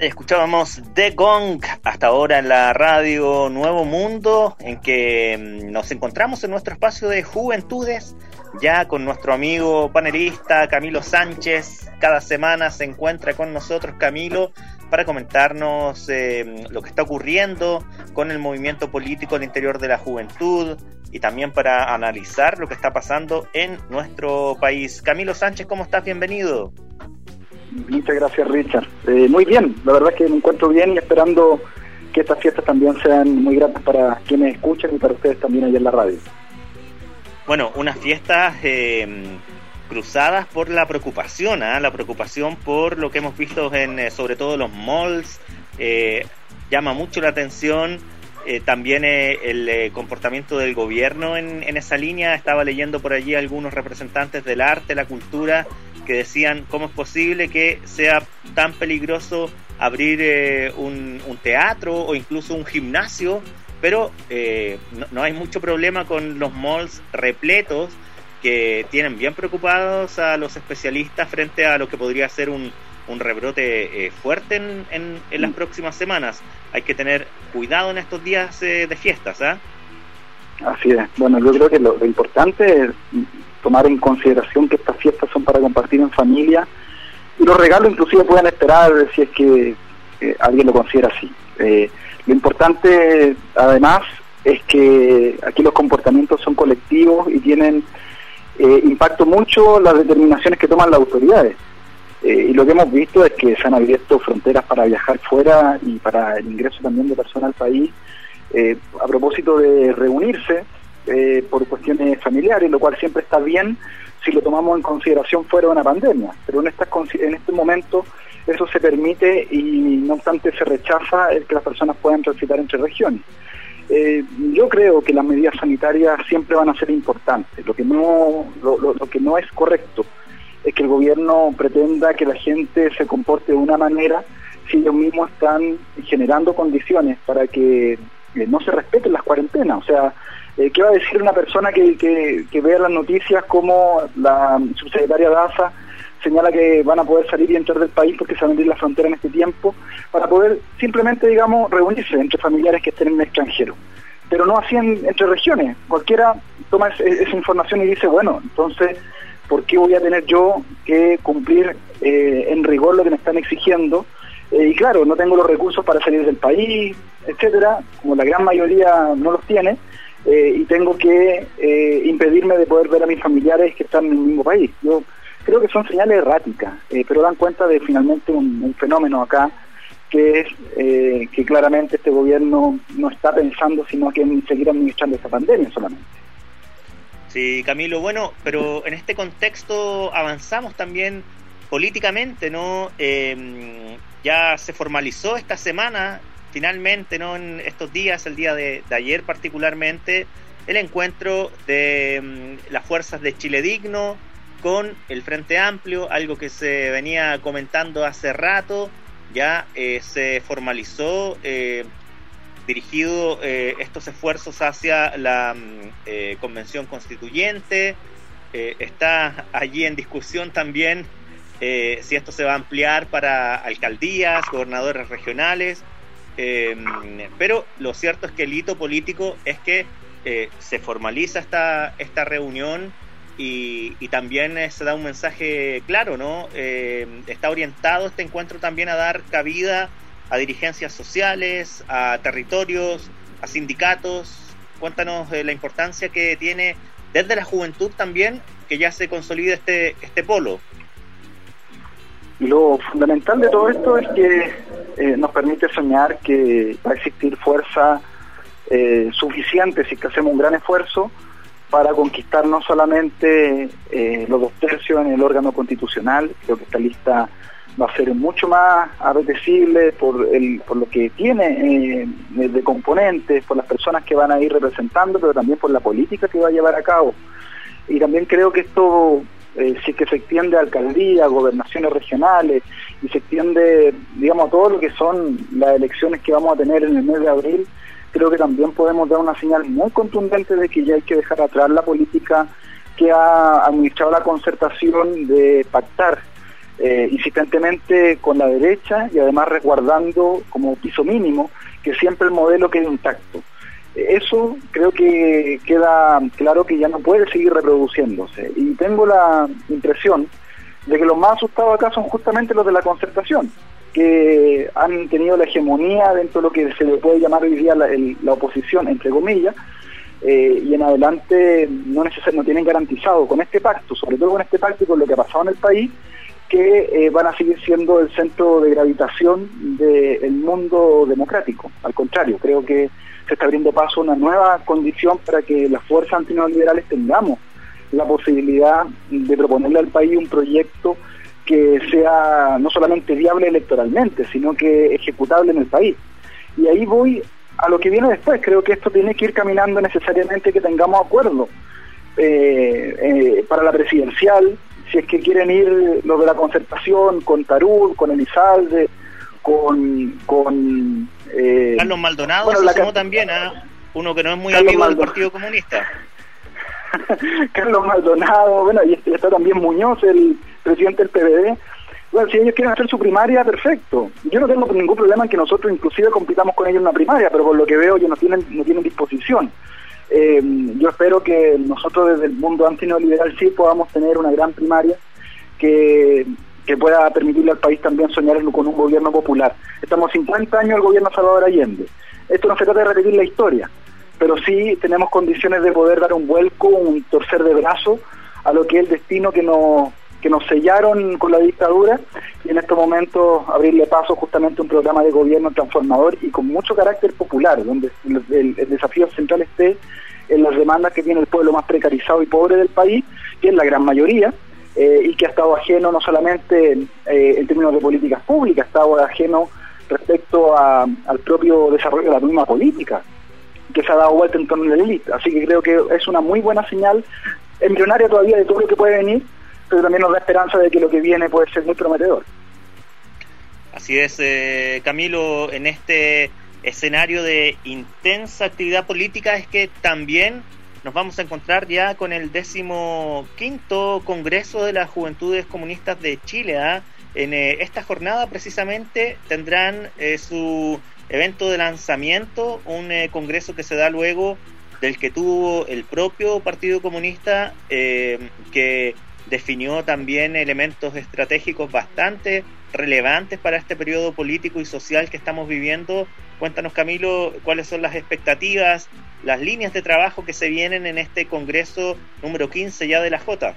Escuchábamos The Gong hasta ahora en la radio Nuevo Mundo, en que nos encontramos en nuestro espacio de juventudes, ya con nuestro amigo panelista Camilo Sánchez. Cada semana se encuentra con nosotros Camilo para comentarnos lo que está ocurriendo con el movimiento político al interior de la juventud y también para analizar lo que está pasando en nuestro país. Camilo Sánchez, ¿cómo estás? Bienvenido. Muchas gracias, Richard. Muy bien, la verdad es que me encuentro bien y esperando que estas fiestas también sean muy gratas para quienes escuchan y para ustedes también allá en la radio. Bueno, unas fiestas cruzadas por la preocupación, la preocupación por lo que hemos visto en sobre todo los malls. Llama mucho la atención también el comportamiento del gobierno en esa línea. Estaba leyendo por allí algunos representantes del arte, la cultura, que decían cómo es posible que sea tan peligroso abrir un teatro o incluso un gimnasio, pero no hay mucho problema con los malls repletos, que tienen bien preocupados a los especialistas frente a lo que podría ser un rebrote fuerte en las próximas semanas. Hay que tener cuidado en estos días de fiestas, ¿ah? Así es. Bueno, yo creo que lo importante es tomar en consideración que estas fiestas son para compartir en familia, y los regalos inclusive pueden esperar si es que alguien lo considera así. Lo importante además es que aquí los comportamientos son colectivos y tienen impacto mucho las determinaciones que toman las autoridades, y lo que hemos visto es que se han abierto fronteras para viajar fuera y para el ingreso también de personas al país a propósito de reunirse por cuestiones familiares, lo cual siempre está bien si lo tomamos en consideración fuera de una pandemia, pero en este momento eso se permite y no obstante se rechaza el que las personas puedan transitar entre regiones. Yo creo que las medidas sanitarias siempre van a ser importantes. Lo que no es correcto es que el gobierno pretenda que la gente se comporte de una manera si ellos mismos están generando condiciones para que no se respeten las cuarentenas. O sea, ¿qué va a decir una persona que vea las noticias como la subsecretaria Daza señala que van a poder salir y entrar del país porque se van a abrir la frontera en este tiempo para poder simplemente, digamos, reunirse entre familiares que estén en el extranjero? Pero no así entre regiones. Cualquiera toma esa información y dice, bueno, entonces, ¿por qué voy a tener yo que cumplir en rigor lo que me están exigiendo? Y claro, no tengo los recursos para salir del país, etcétera, como la gran mayoría no los tiene, y tengo que impedirme de poder ver a mis familiares que están en el mismo país. Yo creo que son señales erráticas, pero dan cuenta de finalmente un fenómeno acá, que es que claramente este gobierno no está pensando sino que en seguir administrando esta pandemia solamente. Sí, Camilo, bueno, pero en este contexto avanzamos también políticamente, ¿no? Ya se formalizó esta semana, finalmente, ¿no? En estos días, el día de ayer particularmente, el encuentro de las fuerzas de Chile Digno con el Frente Amplio, algo que se venía comentando hace rato. Ya se formalizó, dirigido estos esfuerzos hacia la Convención Constituyente. Está allí en discusión también si esto se va a ampliar para alcaldías, gobernadores regionales, pero lo cierto es que el hito político es que se formaliza esta reunión y también se da un mensaje claro, ¿no? Está orientado este encuentro también a dar cabida a dirigencias sociales, a territorios, a sindicatos. Cuéntanos la importancia que tiene desde la juventud también que ya se consolide este polo. Lo fundamental de todo esto es que nos permite soñar que va a existir fuerza suficiente si es que hacemos un gran esfuerzo para conquistar no solamente los 2/3 en el órgano constitucional. Creo que esta lista va a ser mucho más apetecible por lo que tiene de componentes, por las personas que van a ir representando, pero también por la política que va a llevar a cabo. Y también creo que esto, si es que se extiende a alcaldías, gobernaciones regionales, y se extiende, digamos, a todo lo que son las elecciones que vamos a tener en el mes de abril, creo que también podemos dar una señal muy contundente de que ya hay que dejar atrás la política que ha administrado la concertación de pactar insistentemente con la derecha y además resguardando como piso mínimo que siempre el modelo quede intacto. Eso creo que queda claro que ya no puede seguir reproduciéndose, y tengo la impresión de que los más asustados acá son justamente los de la concertación, que han tenido la hegemonía dentro de lo que se le puede llamar hoy día la oposición, entre comillas, y en adelante no tienen garantizado con este pacto, sobre todo con este pacto y con lo que ha pasado en el país, que van a seguir siendo el centro de gravitación del mundo democrático. Al contrario, creo que se está abriendo paso a una nueva condición para que las fuerzas antineoliberales tengamos la posibilidad de proponerle al país un proyecto que sea no solamente viable electoralmente, sino que ejecutable en el país. Y ahí voy a lo que viene después. Creo que esto tiene que ir caminando necesariamente que tengamos acuerdo para la presidencial, si es que quieren ir los de la concertación, con Tarur, con Elizalde, con Carlos Maldonado, bueno, se sumó también a uno que no es muy amigo del Partido Comunista. Carlos Maldonado, bueno, y está también Muñoz, el presidente del PVD. Bueno, si ellos quieren hacer su primaria, perfecto. Yo no tengo ningún problema en que nosotros inclusive compitamos con ellos en una primaria, pero por lo que veo ellos no tienen disposición. Yo espero que nosotros desde el mundo antineoliberal sí podamos tener una gran primaria que pueda permitirle al país también soñar con un gobierno popular. Estamos 50 años del gobierno de Salvador Allende. Esto no se trata de repetir la historia, pero sí tenemos condiciones de poder dar un vuelco, un torcer de brazo a lo que es el destino que nos sellaron con la dictadura, y en estos momentos abrirle paso justamente a un programa de gobierno transformador y con mucho carácter popular, donde el desafío central esté en las demandas que tiene el pueblo más precarizado y pobre del país, que es la gran mayoría, y que ha estado ajeno no solamente en términos de políticas públicas, ha estado ajeno respecto al propio desarrollo de la misma política, que se ha dado vuelta en torno a la élite. Así que creo que es una muy buena señal, embrionaria todavía de todo lo que puede venir, pero también nos da esperanza de que lo que viene puede ser muy prometedor. Así es, Camilo, en este escenario de intensa actividad política es que también nos vamos a encontrar ya con el 15º Congreso de las Juventudes Comunistas de Chile. En esta jornada precisamente tendrán su evento de lanzamiento, un congreso que se da luego del que tuvo el propio Partido Comunista, que definió también elementos estratégicos bastante relevantes para este periodo político y social que estamos viviendo. Cuéntanos, Camilo, cuáles son las expectativas, las líneas de trabajo que se vienen en este Congreso número 15 ya de la Jota.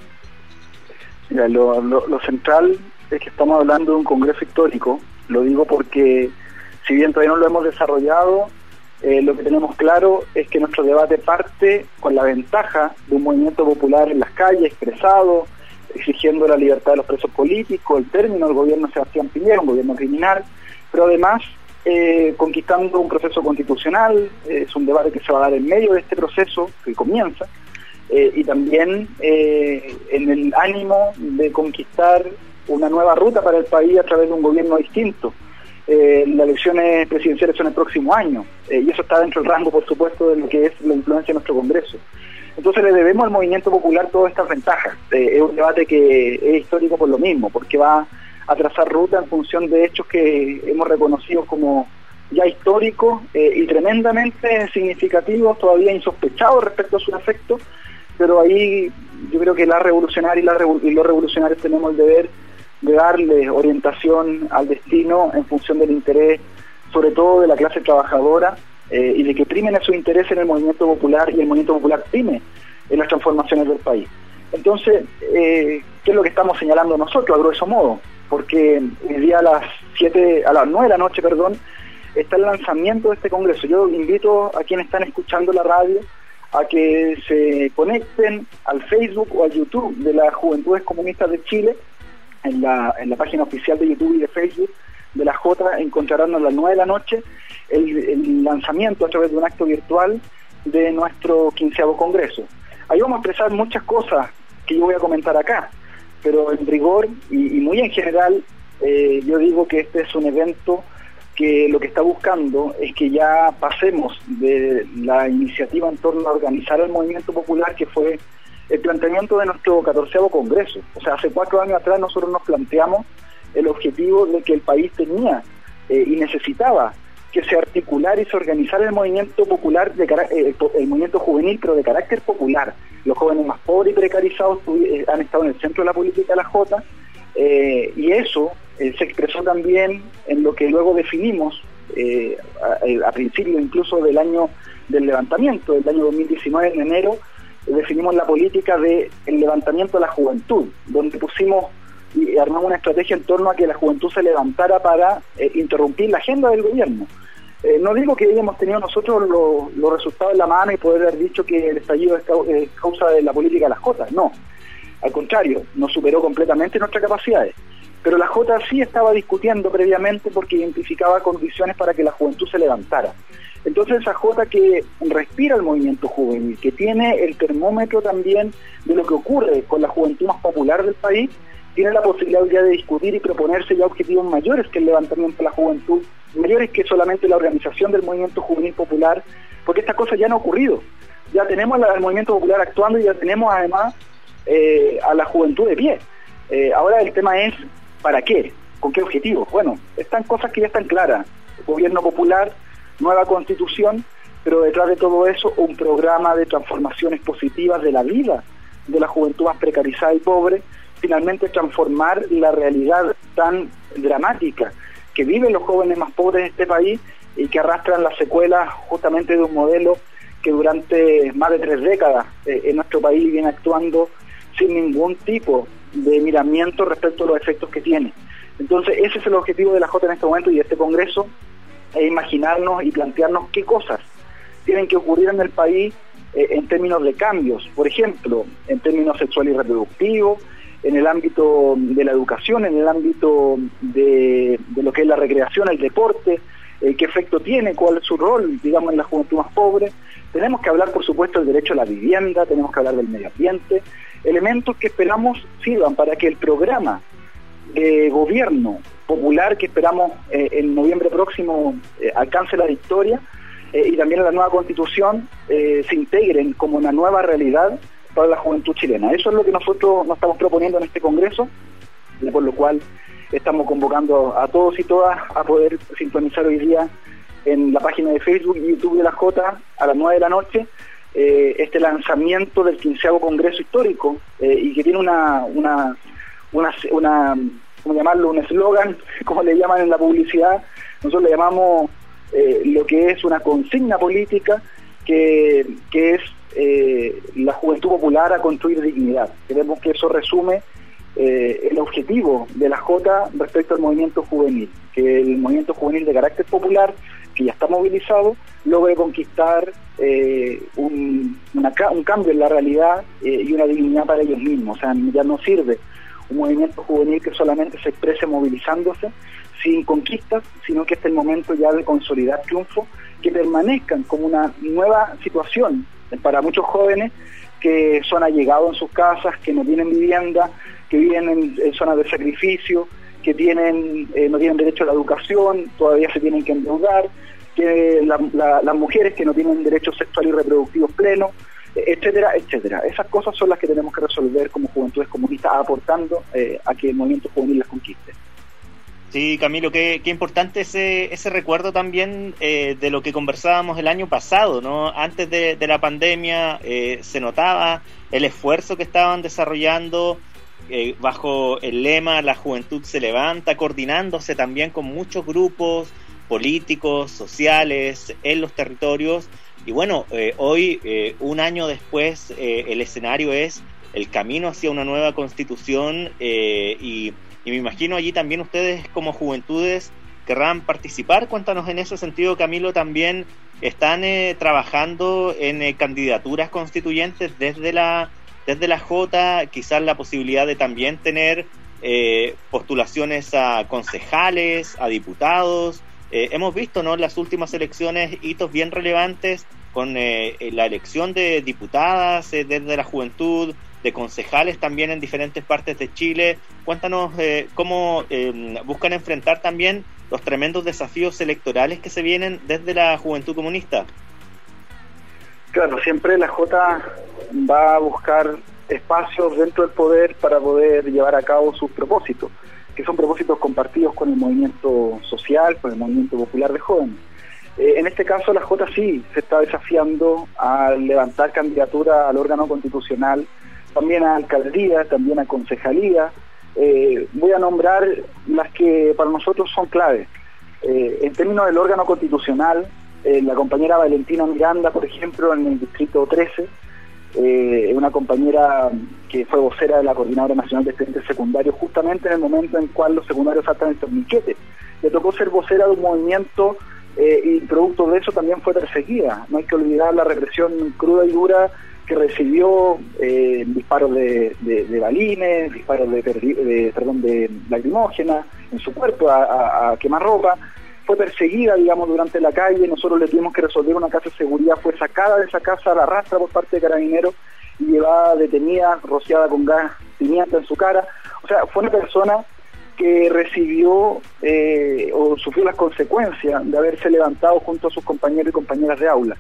Mira, lo central es que estamos hablando de un Congreso histórico. Lo digo porque si bien todavía no lo hemos desarrollado, lo que tenemos claro es que nuestro debate parte con la ventaja de un movimiento popular en las calles, expresado, exigiendo la libertad de los presos políticos, el término del gobierno de Sebastián Piñera, un gobierno criminal, pero además conquistando un proceso constitucional. Es un debate que se va a dar en medio de este proceso que comienza, y también en el ánimo de conquistar una nueva ruta para el país a través de un gobierno distinto. Las elecciones presidenciales son el próximo año, y eso está dentro del rango, por supuesto, de lo que es la influencia de nuestro Congreso. Entonces le debemos al movimiento popular todas estas ventajas. Es un debate que es histórico por lo mismo, porque va a trazar ruta en función de hechos que hemos reconocido como ya históricos y tremendamente significativos, todavía insospechados respecto a su efecto, pero ahí yo creo que la revolucionaria y los revolucionarios tenemos el deber de darle orientación al destino en función del interés, sobre todo de la clase trabajadora, y de que primen esos intereses en el movimiento popular, y el movimiento popular prime en las transformaciones del país. Entonces, ¿qué es lo que estamos señalando nosotros, a grueso modo? Porque el día a las 9 de la noche, está el lanzamiento de este Congreso. Yo invito a quienes están escuchando la radio a que se conecten al Facebook o al YouTube de las Juventudes Comunistas de Chile. En la página oficial de YouTube y de Facebook de la Jota encontrarán a las 9 de la noche el lanzamiento a través de un acto virtual de nuestro 15º Congreso. Ahí vamos a expresar muchas cosas que yo voy a comentar acá, pero en rigor y muy en general, yo digo que este es un evento que lo que está buscando es que ya pasemos de la iniciativa en torno a organizar el movimiento popular, que fue el planteamiento de nuestro 14º Congreso. O sea, hace 4 años atrás nosotros nos planteamos el objetivo de que el país tenía y necesitaba que se articulara y se organizara el movimiento popular, el movimiento juvenil, pero de carácter popular. Los jóvenes más pobres y precarizados han estado en el centro de la política de la Jota, y eso se expresó también en lo que luego definimos a principios incluso del levantamiento, del año 2019, en enero, definimos la política del levantamiento de la juventud, donde pusimos y armamos una estrategia en torno a que la juventud se levantara para interrumpir la agenda del gobierno. No digo que hayamos tenido nosotros los resultados en la mano y poder haber dicho que el estallido es causa de la política de las Jotas, no. Al contrario, nos superó completamente nuestras capacidades. Pero la Jota sí estaba discutiendo previamente porque identificaba condiciones para que la juventud se levantara. Entonces esa Jota que respira el movimiento juvenil, que tiene el termómetro también de lo que ocurre con la juventud más popular del país, tiene la posibilidad ya de discutir y proponerse ya objetivos mayores que el levantamiento de la juventud, mayores que solamente la organización del movimiento juvenil popular, porque estas cosas ya han ocurrido. Ya tenemos al movimiento popular actuando y ya tenemos además a la juventud de pie. Ahora el tema es ¿para qué? ¿Con qué objetivo? Bueno, están cosas que ya están claras. Gobierno popular, nueva constitución, pero detrás de todo eso un programa de transformaciones positivas de la vida de la juventud más precarizada y pobre, finalmente transformar la realidad tan dramática que viven los jóvenes más pobres de este país y que arrastran las secuelas justamente de un modelo que durante más de 3 décadas en nuestro país viene actuando sin ningún tipo de miramiento respecto a los efectos que tiene. Entonces ese es el objetivo de la Jota en este momento y de este Congreso, es imaginarnos y plantearnos qué cosas tienen que ocurrir en el país en términos de cambios, por ejemplo, en términos sexual y reproductivo, en el ámbito de la educación, en el ámbito de lo que es la recreación, el deporte, qué efecto tiene, cuál es su rol, digamos, en la juventud más pobre. Tenemos que hablar, por supuesto, del derecho a la vivienda, tenemos que hablar del medio ambiente, elementos que esperamos sirvan para que el programa de gobierno popular que esperamos en noviembre próximo alcance la victoria y también la nueva constitución se integren como una nueva realidad para la juventud chilena. Eso es lo que nosotros nos estamos proponiendo en este Congreso, y por lo cual estamos convocando a todos y todas a poder sintonizar hoy día en la página de Facebook y YouTube de la Jota a las 9 de la noche este lanzamiento del 15º Congreso Histórico y que tiene una ¿cómo llamarlo? Un eslogan, como le llaman en la publicidad. Nosotros le llamamos lo que es una consigna política que es la juventud popular a construir dignidad. Creemos que eso resume el objetivo de la Jota respecto al movimiento juvenil, que el movimiento juvenil de carácter popular, que ya está movilizado, logre conquistar un cambio en la realidad y una dignidad para ellos mismos. O sea, ya no sirve un movimiento juvenil que solamente se exprese movilizándose sin conquistas, sino que este es el momento ya de consolidar triunfos que permanezcan como una nueva situación para muchos jóvenes que son allegados en sus casas, que no tienen vivienda, que viven en zonas de sacrificio, que no tienen derecho a la educación, todavía se tienen que endeudar, que las mujeres que no tienen derechos sexuales y reproductivos plenos, etcétera, etcétera. Esas cosas son las que tenemos que resolver como juventudes comunistas, aportando a que el movimiento juvenil las conquiste. Sí, Camilo, qué importante ese recuerdo también de lo que conversábamos el año pasado, ¿no? Antes de la pandemia se notaba el esfuerzo que estaban desarrollando bajo el lema La Juventud se levanta, coordinándose también con muchos grupos políticos, sociales, en los territorios. Y bueno, hoy, un año después, el escenario es el camino hacia una nueva constitución y me imagino allí también ustedes como juventudes querrán participar. Cuéntanos en ese sentido, Camilo, también están trabajando en candidaturas constituyentes desde la Jota, quizás la posibilidad de también tener postulaciones a concejales, a diputados. Hemos visto, ¿no?, en las últimas elecciones hitos bien relevantes con la elección de diputadas desde la juventud, de concejales también en diferentes partes de Chile. Cuéntanos cómo buscan enfrentar también los tremendos desafíos electorales que se vienen desde la Juventud Comunista. Claro, siempre la Jota va a buscar espacios dentro del poder para poder llevar a cabo sus propósitos, que son propósitos compartidos con el movimiento social, con el movimiento popular de jóvenes. En este caso la Jota sí se está desafiando a levantar candidatura al órgano constitucional, también a alcaldía, también a concejalía. Voy a nombrar las que para nosotros son claves. En términos del órgano constitucional, la compañera Valentina Miranda, por ejemplo, en el distrito 13, una compañera que fue vocera de la Coordinadora Nacional de Estudiantes Secundarios, justamente en el momento en cual los secundarios saltan el torniquete. Le tocó ser vocera de un movimiento y producto de eso también fue perseguida. No hay que olvidar la represión cruda y dura que recibió, disparos de balines, disparos de lacrimógena en su cuerpo a quemarropa. Fue perseguida, digamos, durante la calle. Nosotros le tuvimos que resolver una casa de seguridad. Fue sacada de esa casa a la rastra por parte de Carabineros y llevada detenida, rociada con gas pimienta en su cara. O sea, fue una persona que recibió o sufrió las consecuencias de haberse levantado junto a sus compañeros y compañeras de aula.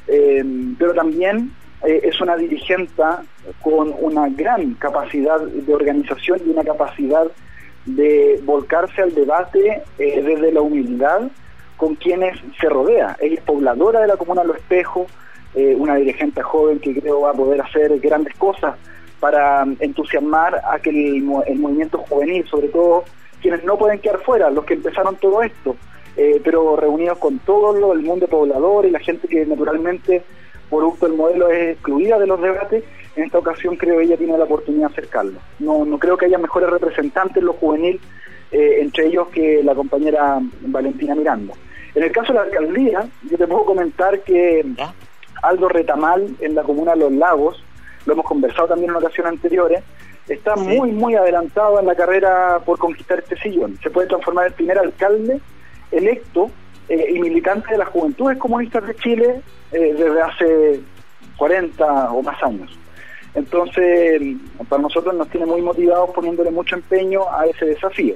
Pero también es una dirigente con una gran capacidad de organización y una capacidad de volcarse al debate desde la humildad con quienes se rodea. Ella es pobladora de la comuna Los Espejos, una dirigente joven que creo va a poder hacer grandes cosas para entusiasmar a que el movimiento juvenil, sobre todo quienes no pueden quedar fuera, los que empezaron todo esto, pero reunidos con todo el mundo poblador y la gente que naturalmente, producto del modelo, es excluida de los debates. En esta ocasión creo ella tiene la oportunidad de acercarlo. No creo que haya mejores representantes en lo juvenil, entre ellos que la compañera Valentina Miranda. En el caso de la alcaldía, yo te puedo comentar que Aldo Retamal, en la comuna de Los Lagos, lo hemos conversado también en ocasiones anteriores, está muy adelantado en la carrera por conquistar este sillón. Se puede transformar en el primer alcalde electo y militante de las Juventudes Comunistas de Chile desde hace 40 o más años. Entonces, para nosotros nos tiene muy motivados, poniéndole mucho empeño a ese desafío.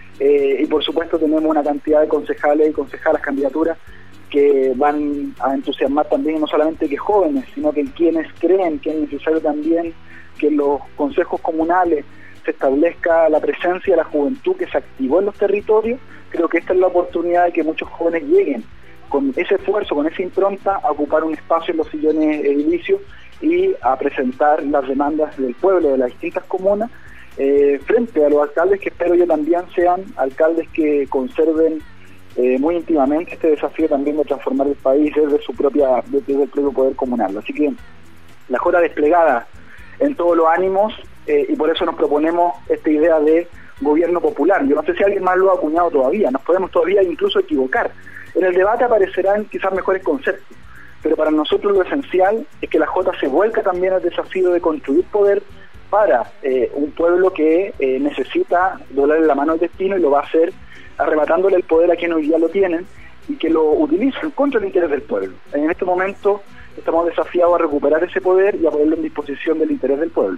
Y por supuesto tenemos una cantidad de concejales y concejalas candidaturas que van a entusiasmar también, no solamente que jóvenes, sino que quienes creen que es necesario también que en los consejos comunales se establezca la presencia de la juventud que se activó en los territorios. Creo que esta es la oportunidad de que muchos jóvenes lleguen con ese esfuerzo, con esa impronta, a ocupar un espacio en los sillones edilicios y a presentar las demandas del pueblo, de las distintas comunas, frente a los alcaldes que espero yo también sean alcaldes que conserven muy íntimamente este desafío también de transformar el país desde el propio poder comunal. Así que la Jota desplegada en todos los ánimos, y por eso nos proponemos esta idea de gobierno popular. Yo no sé si alguien más lo ha acuñado todavía, nos podemos todavía incluso equivocar. En el debate aparecerán quizás mejores conceptos, pero para nosotros lo esencial es que la Jota se vuelca también al desafío de construir poder para un pueblo que necesita doblarle la mano al destino, y lo va a hacer arrebatándole el poder a quienes hoy día lo tienen y que lo utilizan contra el interés del pueblo. En este momento estamos desafiados a recuperar ese poder y a ponerlo en disposición del interés del pueblo.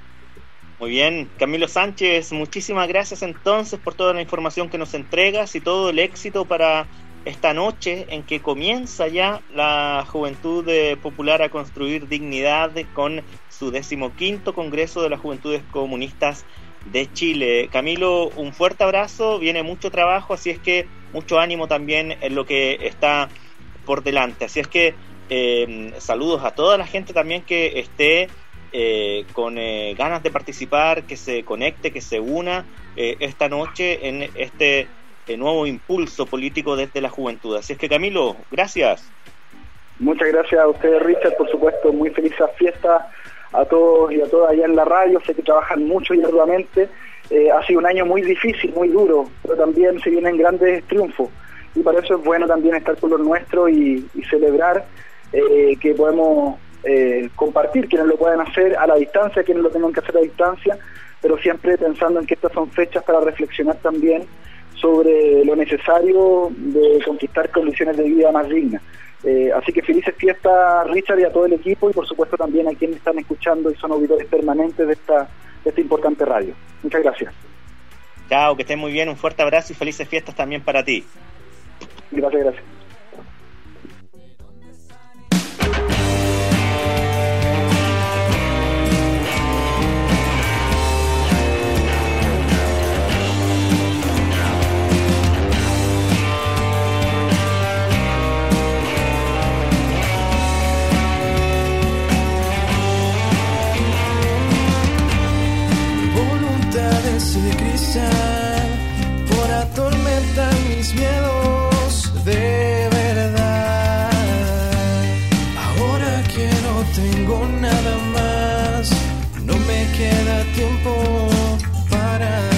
Muy bien, Camilo Sánchez, muchísimas gracias entonces por toda la información que nos entregas y todo el éxito para esta noche en que comienza ya la Juventud Popular a construir dignidad con su 15º Congreso de las Juventudes Comunistas de Chile. Camilo, un fuerte abrazo, viene mucho trabajo, así es que mucho ánimo también en lo que está por delante. Así es que saludos a toda la gente también que esté con ganas de participar, que se conecte, que se una esta noche en este nuevo impulso político desde la juventud. Así es que, Camilo, gracias. Muchas gracias a ustedes, Richard, por supuesto, muy felices fiestas a todos y a todas allá en la radio. Sé que trabajan mucho y arduamente. Ha sido un año muy difícil, muy duro, pero también se vienen grandes triunfos, y para eso es bueno también estar con los nuestros y celebrar que podemos compartir, quienes lo pueden hacer a la distancia, quienes lo tengan que hacer a distancia, pero siempre pensando en que estas son fechas para reflexionar también sobre lo necesario de conquistar condiciones de vida más dignas. Así que felices fiestas, Richard, y a todo el equipo, y por supuesto también a quienes están escuchando y son auditores permanentes de esta importante radio. Muchas gracias. Chao, que estén muy bien, un fuerte abrazo y felices fiestas también para ti. Gracias. de cristal por atormentar mis miedos de verdad. Ahora que no tengo nada más, no me queda tiempo para